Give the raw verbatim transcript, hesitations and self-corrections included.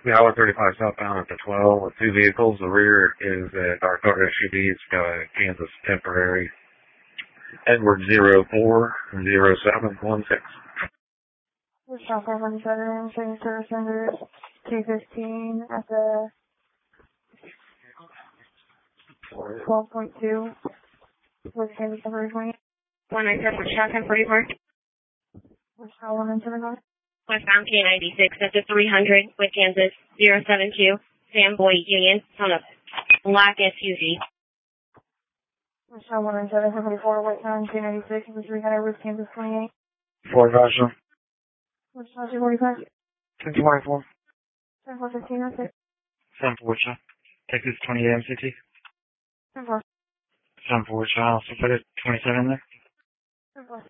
Valor thirty-five southbound at the twelve with two vehicles. The rear is a dark color S U V. It's got a Kansas temporary. Edward zero four zero seven one six. South one seven, same service under two fifteen at the twelve point two with Kansas temporary twenty. one nine seven Shotgun forty-four. South one seven five. Westbound K ninety-six at the three hundred with Kansas zero seven two. Sam Boyd Union on a black S U V. South one seven forty-four, westbound K ninety-six at the three hundred with Kansas twenty-eight. Ford Vashon. Westbound two forty-five. ten twenty-four. ten four fifteen, that's it. seven four Shot. Texas twenty M C T. ten four. seven four Shot. Also put it twenty-seven there. ten four.